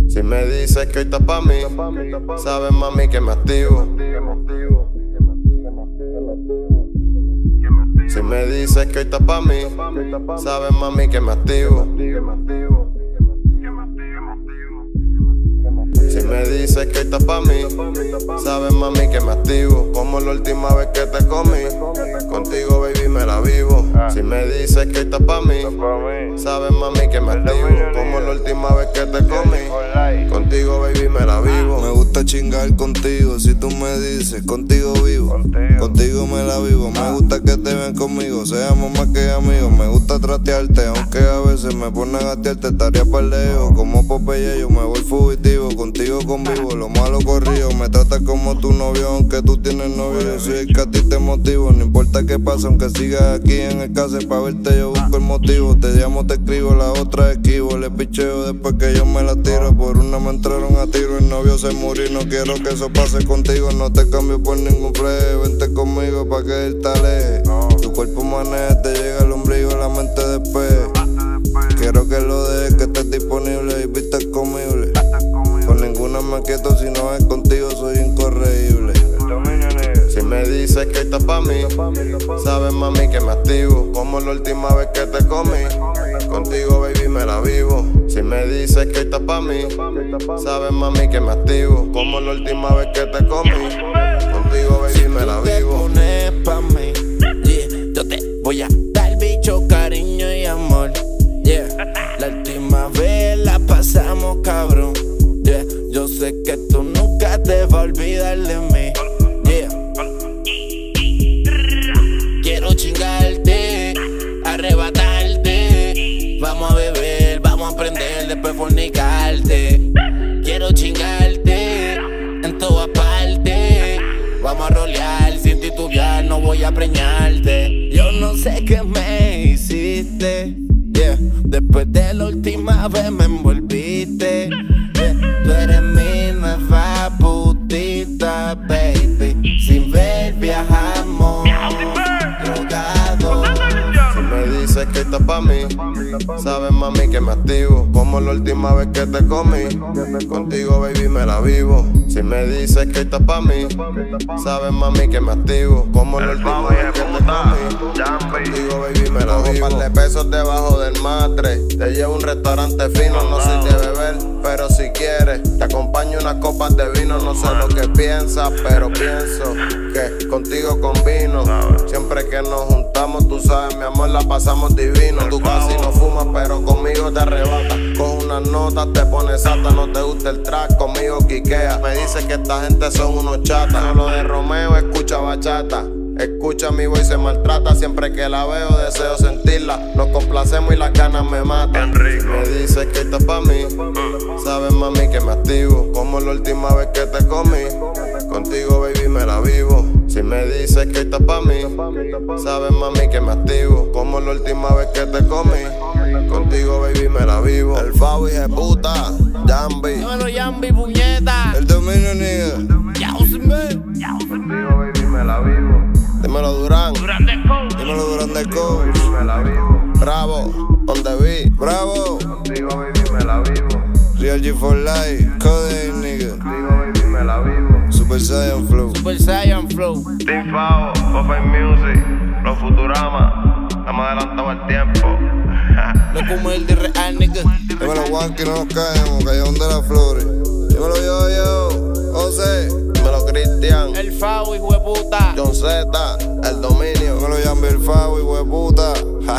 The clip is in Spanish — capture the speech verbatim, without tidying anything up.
Si me dices que hoy estás pa' mí, sabes mami que me activo. Si me dices que hoy estás pa' mí, sabes mami que me activo. Si me dices que hoy estás pa' mí, sabes mami que me activo. Como la última vez que te comí, contigo baby me la vivo. Si me dices que hoy estás pa' mí, sabes mami que me activo. Como la última vez que te comí, contigo baby me la vivo. Me gusta chingar contigo, si tú me dices, contigo vivo. Contigo me la vivo, me gusta que te vean conmigo, seamos más que amigos. Me gusta tratearte, aunque a veces me pone a gatearte. Estaría pa' lejos, como Popeye yo me voy fugitivo. Contigo convivo, lo malo corrido. Me tratas como tu novio, aunque tú tienes novio. Yo soy el que a ti te motivo. No importa qué pasa, aunque sigas aquí en el case. Pa' verte yo busco el motivo. Te llamo, te escribo, la otra esquivo. Le picheo después que yo me la tiro. Por una me entraron a tiro, el novio se murió y no quiero que eso pase contigo. No te cambio por ningún fle, vente conmigo pa' que él te aleje. Tu cuerpo maneja, te llega al ombligo, la mente despeje. Quiero que lo dejes, que estés disponible y vistas comible. Con ninguna me quieto, si no es contigo soy incorregible. Si me dices que estás pa' mí, sabes mami que me activo. Como la última vez que te comí, contigo baby me la vivo. Si me dices que estás pa' mí, sabes mami que me activo. Como la última vez que te comí, contigo baby me la vivo. Si tú te pones pa' mí, yeah, yo te voy a dar bicho, cariño y amor. Yeah, la última vez la pasamos cabrón. Yeah, yo sé que tú nunca te vas a olvidar de mí. Yeah, quiero chingarte, arrebatarte. Vamos a beber, vamos a aprender, después fornicarte. Quiero chingarte en toda parte. Vamos a rolear sin titubear, no voy a preñarte. Yo no sé qué me hiciste. Yeah, después de la última vez me envolviste. Yeah, tú eres mi nueva putita, baby. Sin ver viajamos drogados. Si me dices que estás pa' mí, sabes mami que me activo. Como la última vez que te comí, contigo baby me la vivo. Si me dices que estás pa' mí, sabes mami que me activo. Como la última vez que te comí, contigo baby me la vivo. Un par de pesos debajo del matre, te llevo a un restaurante fino. No soy de beber, pero si quieres te acompaño unas copas de vino. No sé lo que piensas, pero pienso que contigo combino. Siempre que nos juntamos, tú sabes, mi amor, la pasamos divino. Tú casi no fumas, pero conmigo te arrebata. Coge unas notas, te pones sata. No te gusta el track, conmigo quiquea. Me dice que esta gente son unos chatas. No lo de Romeo, escucha bachata. Escucha mi voz y se maltrata. Siempre que la veo deseo sentirla. Nos complacemos y las ganas me matan. Si me dices que estás pa' mí, sabes mami que me activo. Como la última vez que te comí, contigo baby me la vivo. Si me dices que estás pa' mí, sabes mami que me activo. Como la última vez que te comí, contigo baby me la vivo. El Fabo y de puta, Jambi. Dímelo, Jambi, puñeta. El dominio, nigga. Ya, usted. Contigo baby me la vivo. Dímelo Durán, Durán de Coach. Dímelo Durán de Coach. baby me la vivo. Bravo, on the beat. Bravo. Contigo baby me la vivo. Real G for life. Code nigga. Contigo baby me la vivo. Super Saiyan Flow. Super Saiyan Flow. Team Fabo, Popeye Music, los Futurama. Estamos adelantados al tiempo. No como el de real, nigga. Dímelo Juan que no nos caemos, Callejón de las Flores. Dímelo yo, yo, José. Dímelo Cristian, El Fabo, hijo de puta. John Z, el dominio. Dímelo Jambi el Fabo y hueputa.